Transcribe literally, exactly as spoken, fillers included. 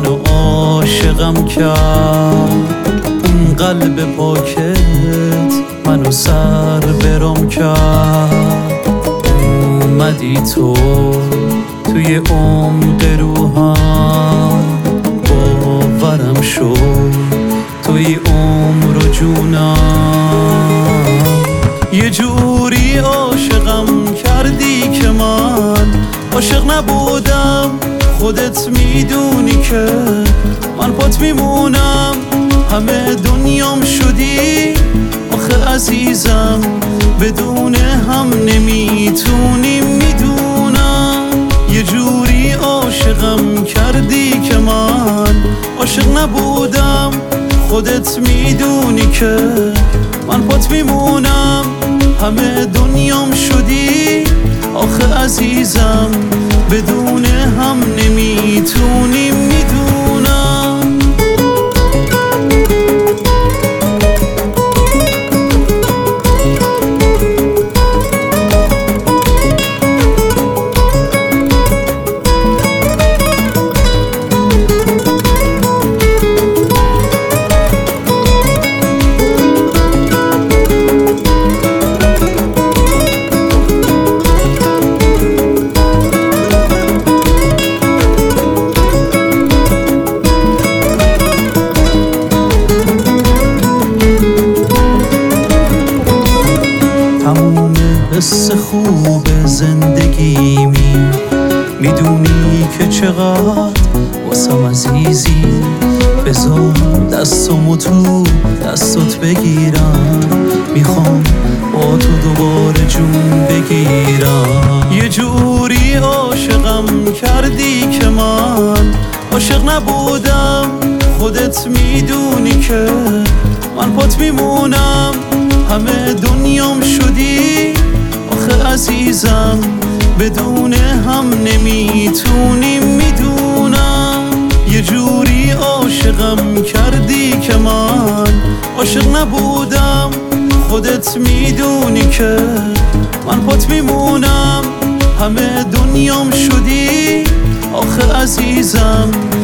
منو عاشقم کرد، اون قلب پاکت منو سر برام کرد. اومدی تو توی عمق روحم، باورم شد توی عمر و جونم. یه جوری عاشقم کردی که من عاشق نبودم، خودت میدونی که من پات میمونم. همه دنیام شدی آخه عزیزم، بدون هم نمیتونیم میدونم. یه جوری عاشقم کردی که من عاشق نبودم، خودت میدونی که من پات میمونم. همه دنیام شدی آخه عزیزم، بدون هم نمیتونیم میدونم. تموم حس خوب زندگیمی، میدونی که چقدر واسم عزیزی. بذار دستمو تو دستت بگیرم، میخوام با تو دوباره جون بگیرم. یه جوری عاشقم کردی که من عاشق نبودم، خودت میدونی که من پات میمونم. همه دنیام شدی آخه عزیزم، بدون هم نمیتونیم میدونم. یه جوری عاشقم کردی که من عاشق نبودم، خودت میدونی که من پات میمونم. همه دنیام شدی آخه عزیزم،